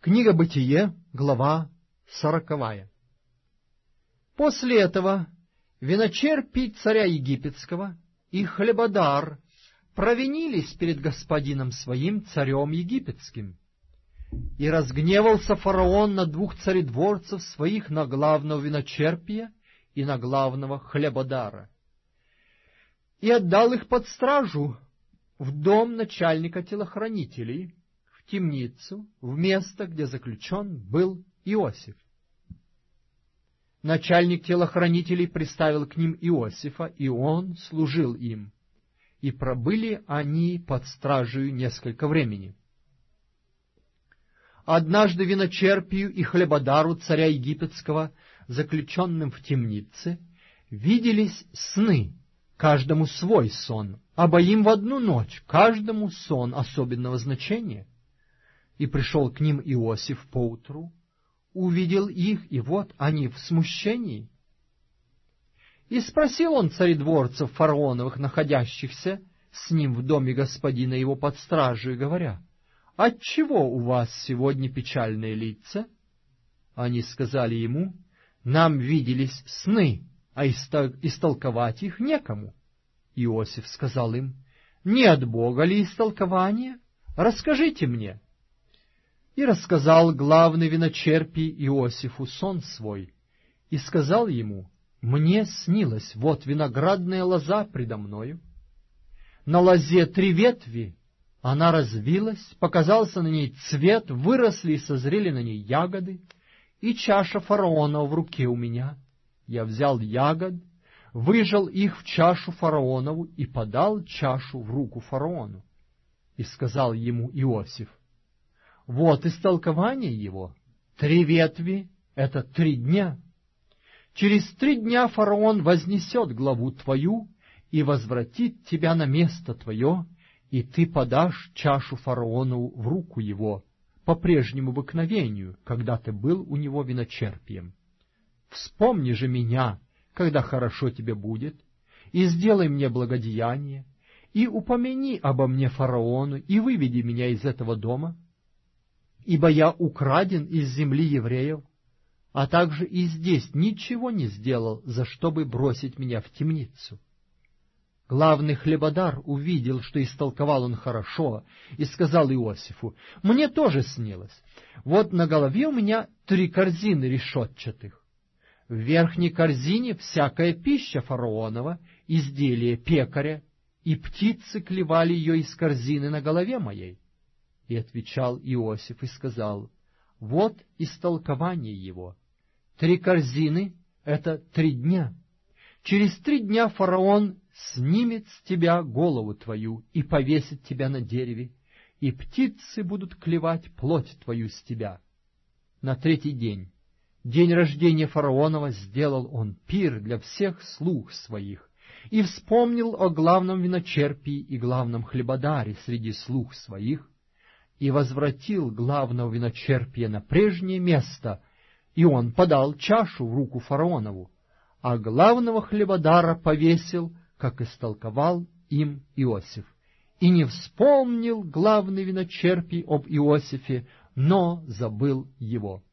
Книга Бытие, глава 40. После этого виночерпий царя египетского и хлебодар провинились перед господином своим, царем египетским. И разгневался фараон на двух царедворцев своих, на главного виночерпия и на главного хлебодара, и отдал их под стражу в дом начальника телохранителей, в темницу, в место, где заключен был Иосиф. Начальник телохранителей приставил к ним Иосифа, и он служил им. И пробыли они под стражей несколько времени. Однажды виночерпию и хлебодару царя египетского, заключенным в темнице, виделись сны, каждому свой сон, обоим в одну ночь, каждому сон особенного значения. И пришел к ним Иосиф поутру, увидел их, и вот они в смущении. И спросил он царедворцев фараоновых, находящихся с ним в доме господина его под стражей, говоря: «Отчего у вас сегодня печальные лица?» Они сказали ему: «Нам виделись сны, а истолковать их некому». Иосиф сказал им: «Не от Бога ли истолкование? Расскажите мне». И рассказал главный виночерпий Иосифу сон свой, и сказал ему: «Мне снилось, вот виноградная лоза предо мною. На лозе 3 ветви, она развилась, показался на ней цвет, выросли и созрели на ней ягоды, и чаша фараона в руке у меня. Я взял ягод, выжал их в чашу фараонову и подал чашу в руку фараону». И сказал ему Иосиф: «Вот истолкование его. 3 ветви — это 3 дня. Через 3 дня фараон вознесет главу твою и возвратит тебя на место твое, и ты подашь чашу фараону в руку его, по прежнему обыкновению, когда ты был у него виночерпием. Вспомни же меня, когда хорошо тебе будет, и сделай мне благодеяние, и упомяни обо мне фараону, и выведи меня из этого дома, ибо я украден из земли евреев, а также и здесь ничего не сделал, за что бы бросить меня в темницу». Главный хлебодар увидел, что истолковал он хорошо, и сказал Иосифу: «Мне тоже снилось. Вот на голове у меня 3 корзины решетчатых. В верхней корзине всякая пища фараонова, изделие пекаря, и птицы клевали ее из корзины на голове моей». И отвечал Иосиф и сказал: «Вот истолкование его. 3 корзины — это 3 дня. Через 3 дня фараон снимет с тебя голову твою и повесит тебя на дереве, и птицы будут клевать плоть твою с тебя. На 3-й день, день рождения фараонова, сделал он пир для всех слуг своих, и вспомнил о главном виночерпии и главном хлебодаре среди слуг своих, и возвратил главного виночерпия на прежнее место, и он подал чашу в руку фараонову, а главного хлебодара повесил, как истолковал им Иосиф. И не вспомнил главный виночерпий об Иосифе, но забыл его.